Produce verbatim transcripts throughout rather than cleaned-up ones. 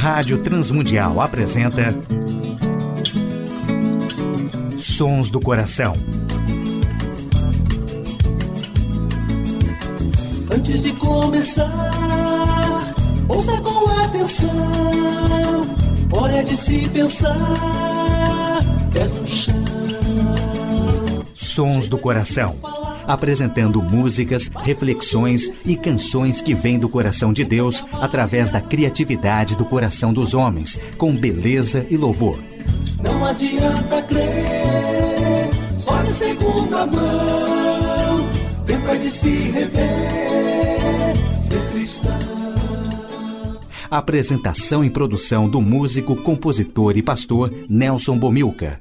Rádio Transmundial apresenta Sons do Coração. Antes de começar, ouça com atenção. Hora de se pensar, pés no chão. Sons do Coração. Apresentando músicas, reflexões e canções que vêm do coração de Deus através da criatividade do coração dos homens, com beleza e louvor. Não adianta crer, só de segunda mão. Tempo é de se rever, ser cristão. Apresentação e produção do músico, compositor e pastor Nelson Bomilcar.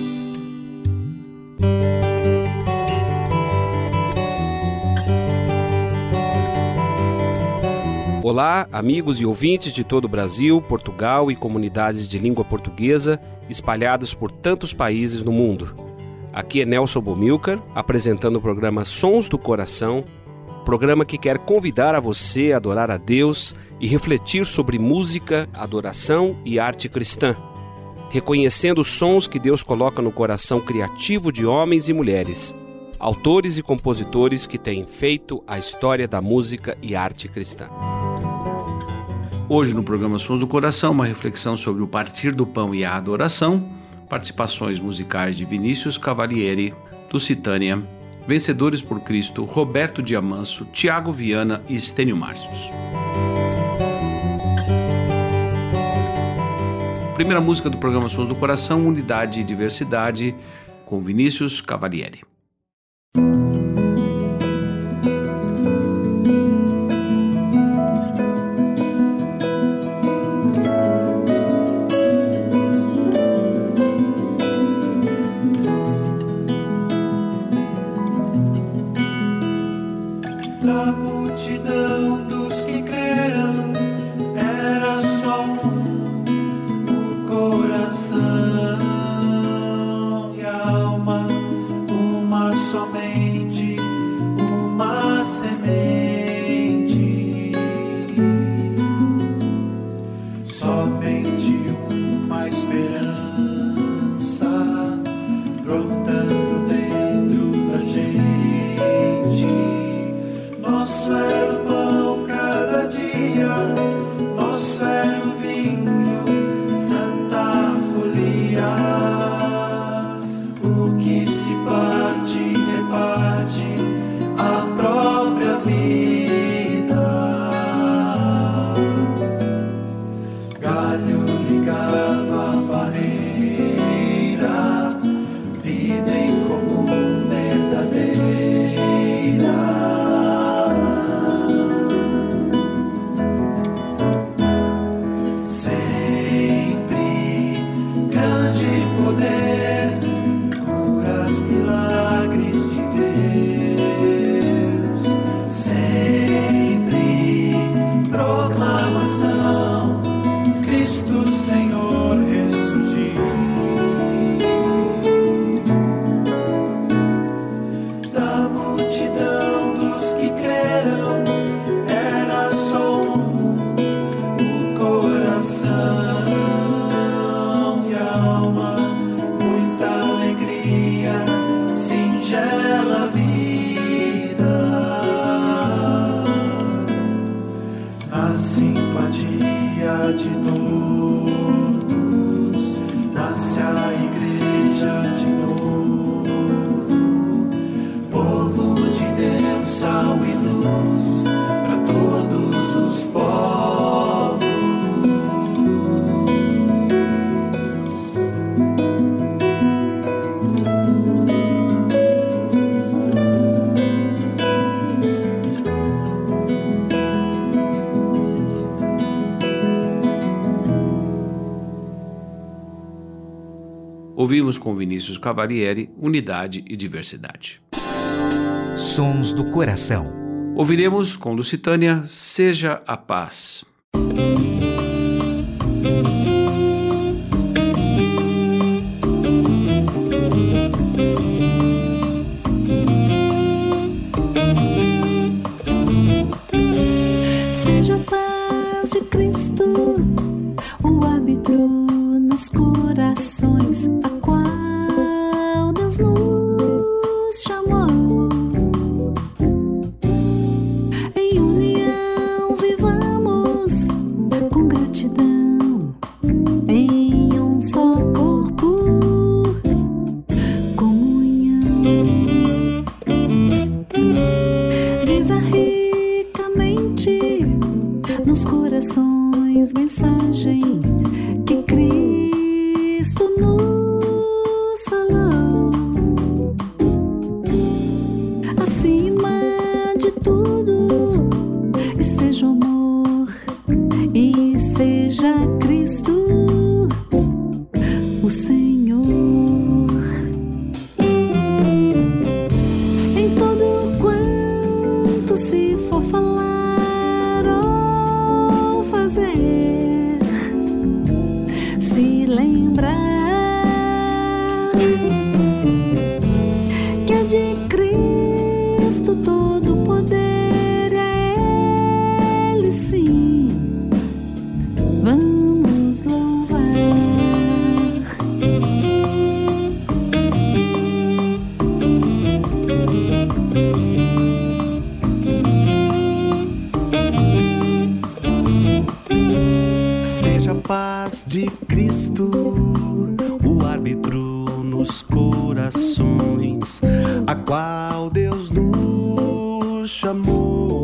Olá, amigos e ouvintes de todo o Brasil, Portugal e comunidades de língua portuguesa espalhados por tantos países no mundo. Aqui é Nelson Bomilcar, apresentando o programa Sons do Coração, programa que quer convidar a você a adorar a Deus e refletir sobre música, adoração e arte cristã, reconhecendo os sons que Deus coloca no coração criativo de homens e mulheres, autores e compositores que têm feito a história da música e arte cristã. Hoje no programa Sons do Coração, uma reflexão sobre o partir do pão e a adoração, participações musicais de Vinícius Cavalieri, Lusitânia, Vencedores por Cristo, Roberto Diamanso, Tiago Viana e Estênio Márcios. Primeira música do programa Sons do Coração, Unidade e Diversidade, com Vinícius Cavalieri. Da multidão dos que creram, era só um, o coração e a alma, uma somente, uma semente, somente uma esperança brotando dentro da gente. Nosso era o pão cada dia, nosso era o vinho, santa folia. O que se parte, reparte a própria vida. Galho ligado à barreira, vida em comum verdadeira. Milagres de Deus, sempre proclamação, Cristo Senhor ressurgiu. Da multidão dos que creram, era só um, o coração e a alma, muita alegria, singela vida. Na simpatia de todos, nasce a igreja de novo, povo de Deus, sal e luz para todos os povos. Ouvimos com Vinícius Cavalieri, Unidade e Diversidade. Sons do Coração. Ouviremos com Lusitânia, Seja a Paz. árbitro nos corações, a qual Deus nos chamou. Em união vivamos com gratidão, em um só corpo, comunhão. Viva ricamente nos corações mensagem que Cristo nos falou. Acima de tudo esteja o amor e seja Cristo o Senhor. Em todo quanto se for falar ou fazer, se lembrar que é de Cristo todo o poder, é Ele sim, vamos louvar. Seja a paz de Cristo o árbitro nos corações, a qual Deus nos chamou.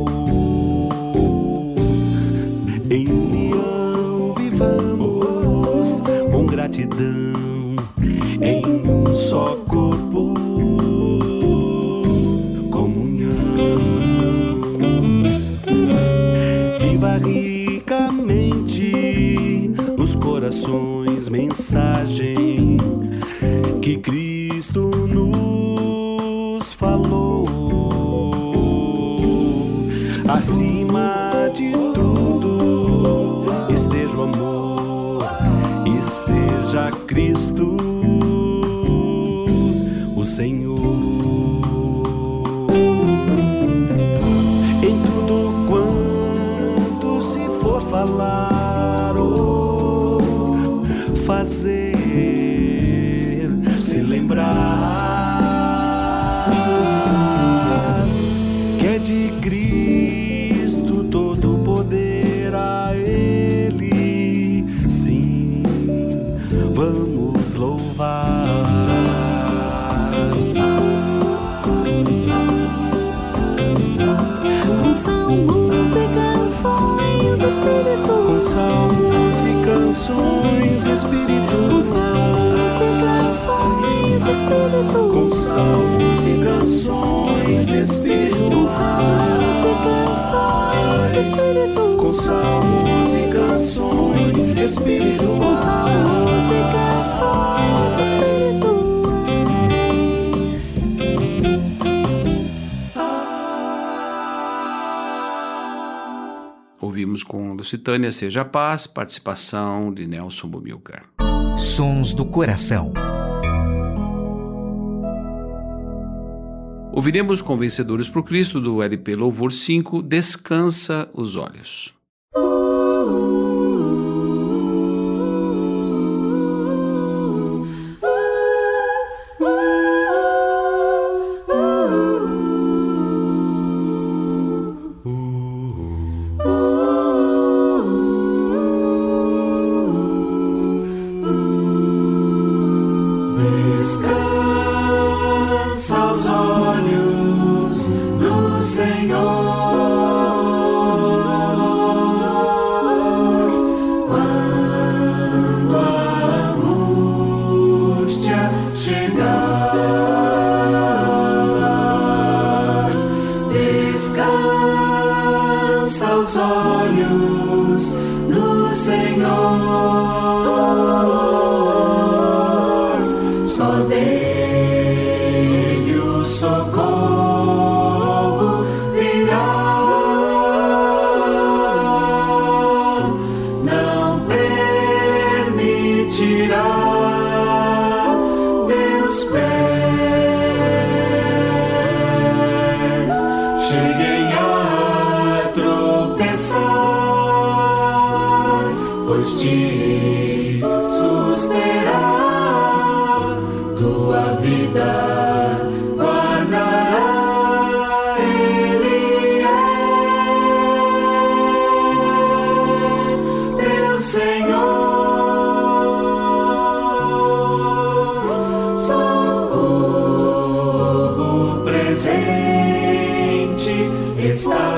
Em união vivamos com gratidão, em um só corpo, comunhão. Viva ricamente nos corações mensagem que Cristo nos falou. Acima de tudo esteja o amor e seja Cristo o Senhor. Em tudo quanto se for falar ou fazer, se lembrar que é de Cristo todo o poder, a Ele sim, vamos louvar. Com salmos e canções, Espírito. Com salmos e canções, Espírito. Com salmos e canções, Espírito. Com salmos e canções, Espírito. Com salmos e canções, Espírito. Com salmos e canções, Espírito. Com salmos e canções, Espírito. Ouvimos com Lusitânia Seja a Paz, participação de Nelson Bumilcar. Sons do Coração. Ouviremos com Vencedores por Cristo, do L P Louvor cinco, Descansa os Olhos. Descansa os olhos no Senhor. Quando a angústia chegar, descansa os olhos no Senhor. Só dele o socorro virá. Não permitirá teus pés cheguem a tropeçar, pois te susterá, tua vida guardará. Ele é teu Senhor, socorro presente está.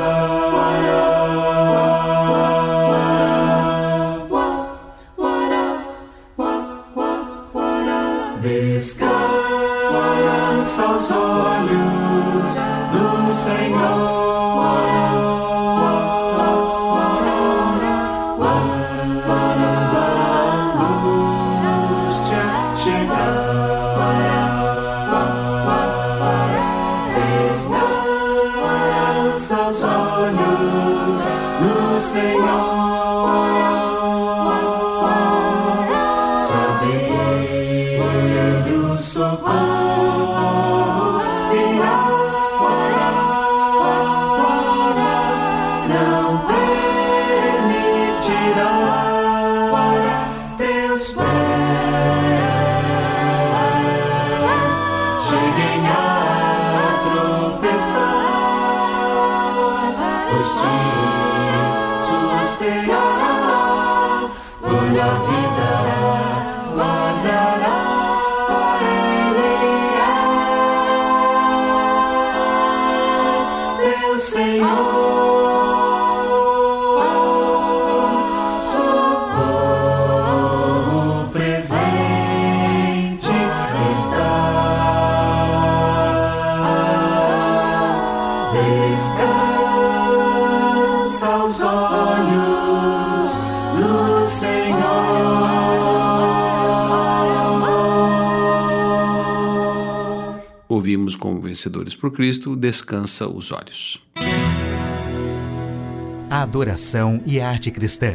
Descansa os olhos do Senhor, quando a angústia chegar. Descansa os olhos no Senhor. Socorro virá, não permitirá teus pés cheguem a tropeçar, pois te susterá, por a vida guardará. Socorro presente está. Descansa os olhos no Senhor. Ouvimos como Vencedores por Cristo, Descansa os Olhos. A adoração e a arte cristã.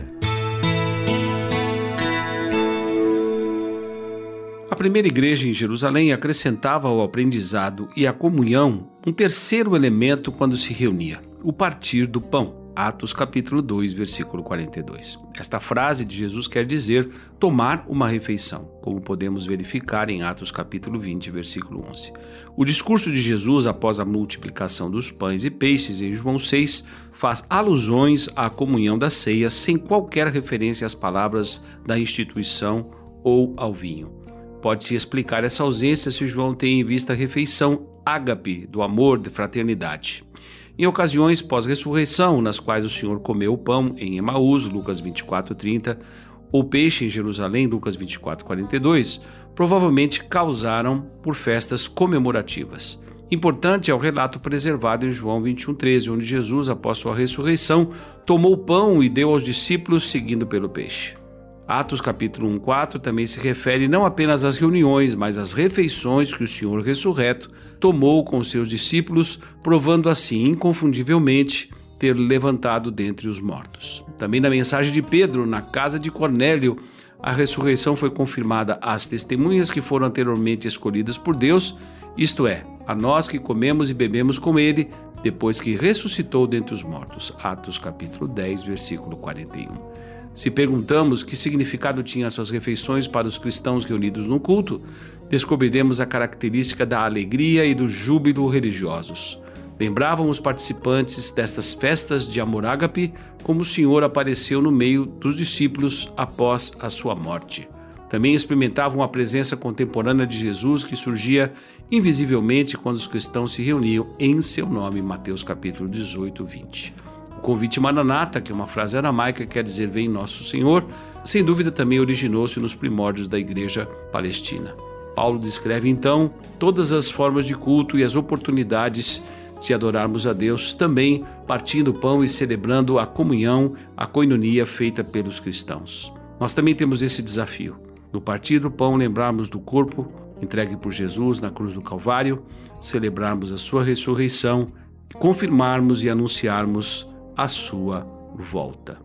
A primeira igreja em Jerusalém acrescentava ao aprendizado e à comunhão um terceiro elemento quando se reunia, o partir do pão. Atos capítulo dois, versículo quarenta e dois. Esta frase de Jesus quer dizer tomar uma refeição, como podemos verificar em Atos capítulo vinte, versículo onze. O discurso de Jesus após a multiplicação dos pães e peixes em João seis faz alusões à comunhão da ceia sem qualquer referência às palavras da instituição ou ao vinho. Pode-se explicar essa ausência se João tem em vista a refeição ágape, do amor, de fraternidade. Em ocasiões pós-ressurreição, nas quais o Senhor comeu o pão em Emaús, Lucas vinte e quatro, trinta, ou peixe em Jerusalém, Lucas vinte e quatro, quarenta e dois, provavelmente causaram por festas comemorativas. Importante é o relato preservado em João vinte e um, treze, onde Jesus, após sua ressurreição, tomou o pão e deu aos discípulos, seguindo pelo peixe. Atos capítulo um, quatro também se refere não apenas às reuniões, mas às refeições que o Senhor ressurreto tomou com seus discípulos, provando assim inconfundivelmente ter levantado dentre os mortos. Também na mensagem de Pedro, na casa de Cornélio, a ressurreição foi confirmada às testemunhas que foram anteriormente escolhidas por Deus, isto é, a nós que comemos e bebemos com ele, depois que ressuscitou dentre os mortos. Atos capítulo dez, versículo quarenta e um. Se perguntamos que significado tinham as suas refeições para os cristãos reunidos no culto, descobriremos a característica da alegria e do júbilo religiosos. Lembravam os participantes destas festas de amor ágape como o Senhor apareceu no meio dos discípulos após a sua morte. Também experimentavam a presença contemporânea de Jesus que surgia invisivelmente quando os cristãos se reuniam em seu nome, Mateus capítulo dezoito, vinte. O convite Maranata, que é uma frase aramaica que quer dizer vem nosso Senhor, sem dúvida também originou-se nos primórdios da igreja palestina. Paulo descreve então todas as formas de culto e as oportunidades de adorarmos a Deus, também partindo o pão e celebrando a comunhão, a coinonia feita pelos cristãos. Nós também temos esse desafio, no partir do pão lembrarmos do corpo entregue por Jesus na cruz do Calvário, celebrarmos a sua ressurreição, confirmarmos e anunciarmos a sua volta.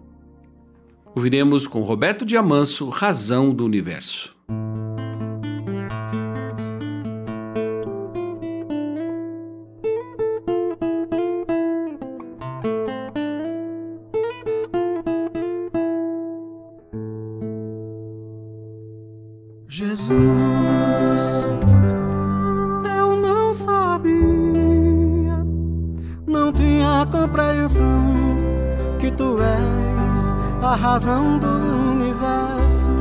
Ouviremos com Roberto de Amanso, Razão do Universo. Jesus, eu não sabia, não tinha compreensão que tu és a razão do universo.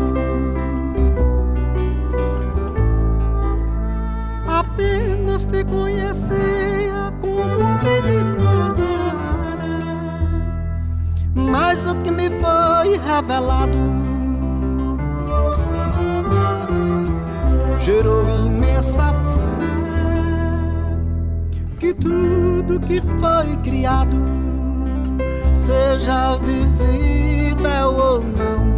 Apenas te conhecia como um filho de Nazaré, mas o que me foi revelado gerou imensa fé, que tudo que foi criado, seja visível ou não,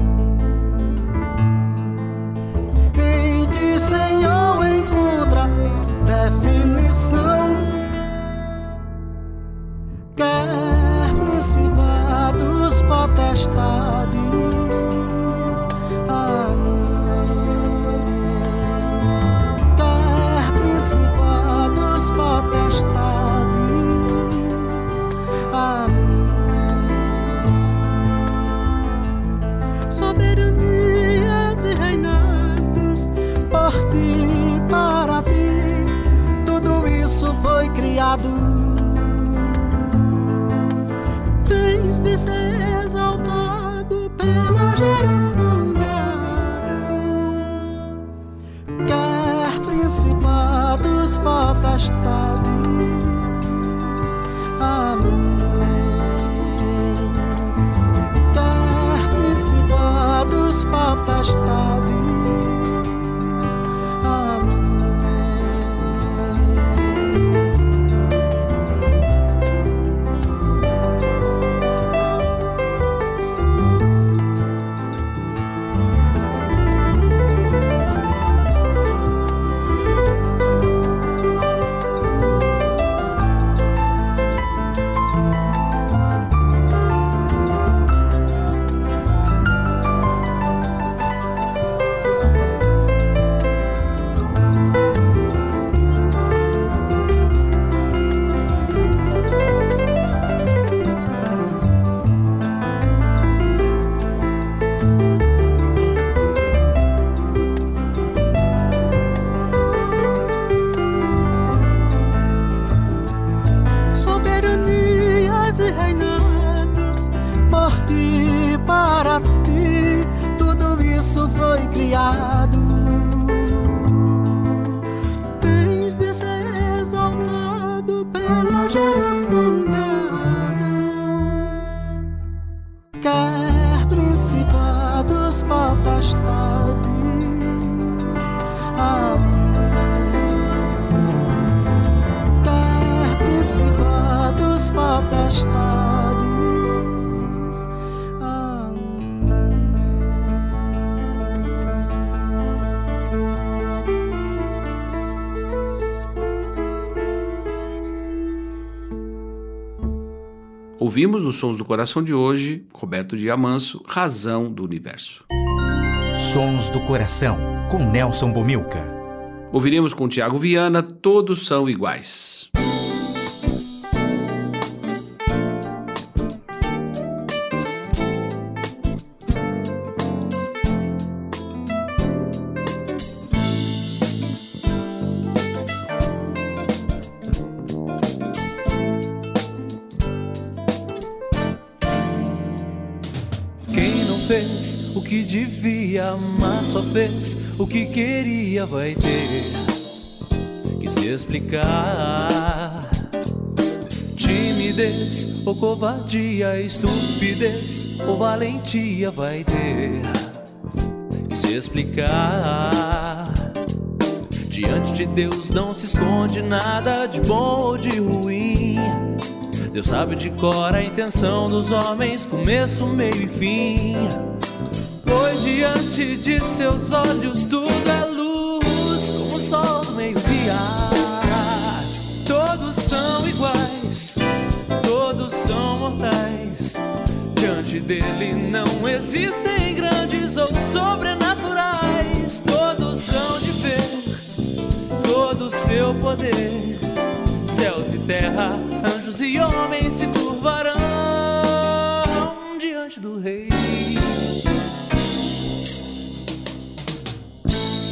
em ti, Senhor, encontra definição. Quer principados, potestades, amém. Quer principados, potestades, amém. Soberanias e reinados, por ti, para ti, tudo isso foi criado. Tens de ser exaltado pela geração dela. Quer principados, potestades, amém. Quer principados, potestades, criado. Tens de ser exaltado pela geração dela. Quer principados, potestades, amém. Quer principados, potestades, Ouvimos nos Sons do Coração de hoje, Roberto de Amanso, Razão do Universo. Sons do Coração, com Nelson Bomilcar. Ouviremos com Tiago Viana, Todos São Iguais. Fez o que devia, mas só fez o que queria, vai ter que se explicar. Timidez ou covardia, estupidez ou valentia, vai ter que se explicar. Diante de Deus não se esconde nada de bom ou de ruim. Deus sabe de cor a intenção dos homens, começo, meio e fim. Pois diante de seus olhos tudo é luz, como o sol no meio-dia. Todos são iguais, todos são mortais. Diante dele não existem grandes ou sobrenaturais. Todos são de ver todo o seu poder. Céus e terra, anjos e homens se curvarão diante do Rei.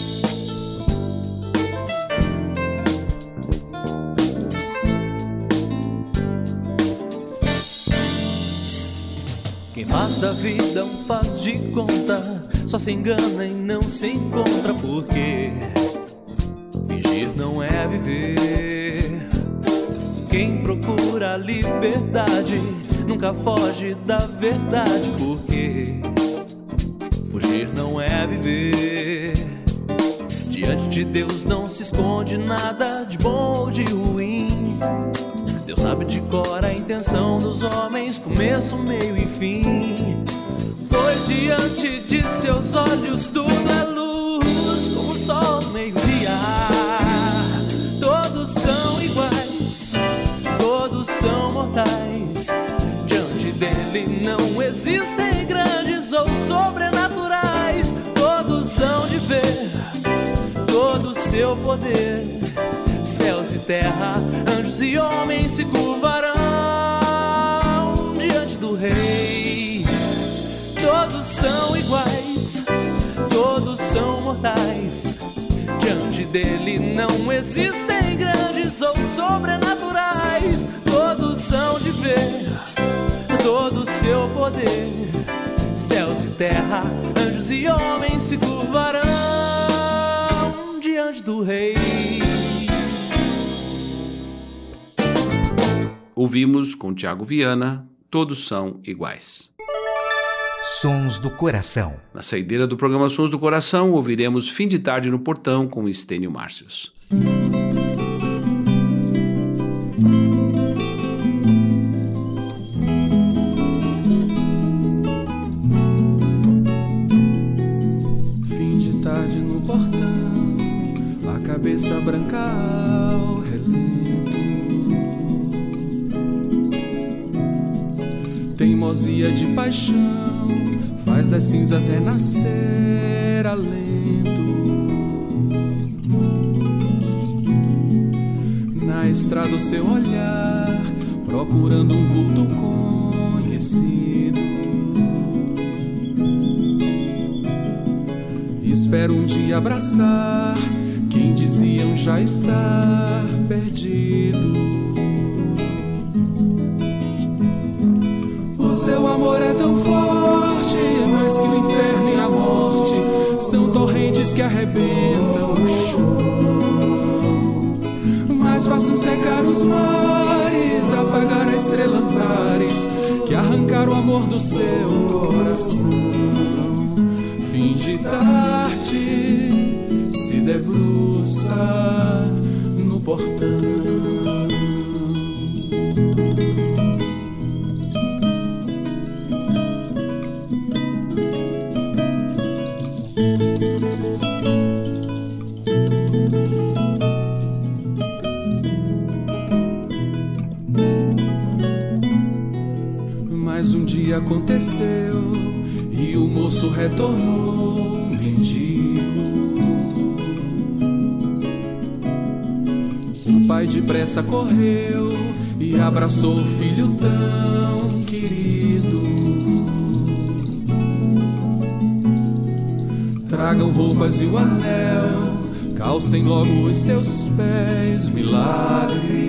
faz de conta, só se engana e não se encontra, porque fingir não é viver. Quem procura liberdade nunca foge da verdade, porque fugir não é viver. Diante de Deus não se esconde nada de bom ou de ruim. Deus sabe de cor a intenção dos homens, começo, meio e fim. Pois diante de seus olhos tudo é luz, como o sol meio-dia. Todos são iguais, todos são mortais. Diante dele não existem grandes ou sobrenaturais. Todos hão de ver todo o seu poder. Céus e terra, anjos e homens se curvarão diante do Rei. Todos são iguais, todos são mortais. Diante dele não existem grandes ou sobrenaturais. Todos hão de ver todo o seu poder. Céus e terra, anjos e homens se curvarão diante do Rei. Ouvimos com Tiago Viana, Todos São Iguais. Sons do Coração. Na saideira do programa Sons do Coração, ouviremos Fim de Tarde no Portão com Estênio Márcios. Fim de tarde no portão, a cabeça branca ao relento. Teimosia de paixão faz das cinzas renascer alento. Na estrada o seu olhar, procurando um vulto conhecido. Espero um dia abraçar quem diziam já estar perdido. O seu amor é tão forte, mais que o inferno e a morte são torrentes que arrebentam o chão. Mais fácil secar os mares, apagar a estrela Antares, que arrancar o amor do seu coração. Fim de tarde se debruça no portão. Mas um dia aconteceu e o moço retornou mendigo. O pai depressa correu e abraçou o filho tão querido. Tragam roupas e o anel, calcem logo os seus pés, milagre.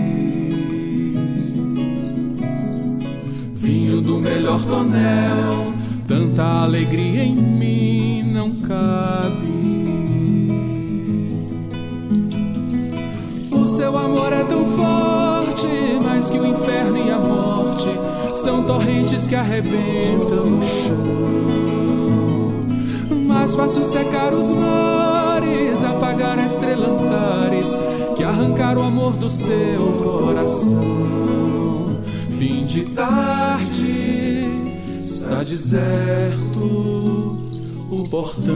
Vinho do melhor tonel, tanta alegria em mim não cabe. O seu amor é tão forte, mais que o inferno e a morte são torrentes que arrebentam o chão. Mais fácil secar os mares, apagar a estrela Antares, que arrancar o amor do seu coração. Fim de tarde, está deserto o portão.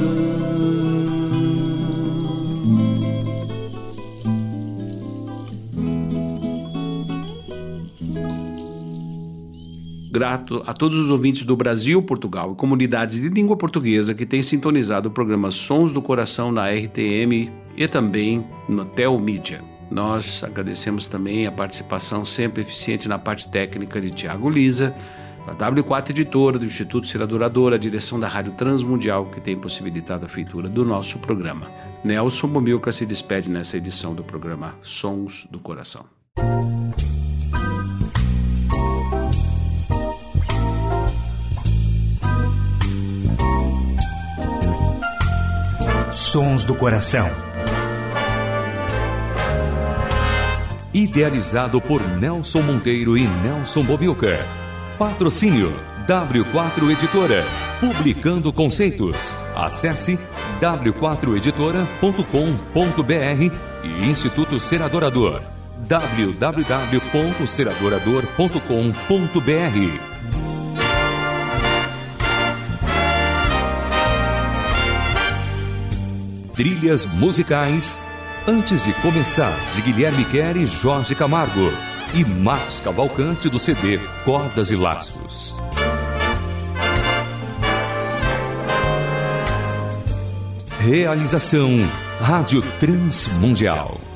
Grato a todos os ouvintes do Brasil, Portugal e comunidades de língua portuguesa que têm sintonizado o programa Sons do Coração na R T M e também no Telmídia. Nós agradecemos também a participação sempre eficiente na parte técnica de Tiago Lisa, da W quatro Editora, do Instituto Ser Adorador, a direção da Rádio Transmundial, que tem possibilitado a feitura do nosso programa. Nelson Bomilcar se despede nessa edição do programa Sons do Coração. Sons do Coração. Idealizado por Nelson Monteiro e Nelson Bomilcar. Patrocínio W quatro Editora. Publicando conceitos. Acesse w quatro editora ponto com ponto b r e Instituto Seradorador. w w w ponto seradorador ponto com ponto b r. Trilhas musicais Antes de Começar, de Guilherme Quer e Jorge Camargo, e Marcos Cavalcante do C D Cordas e Laços. Realização Rádio Transmundial.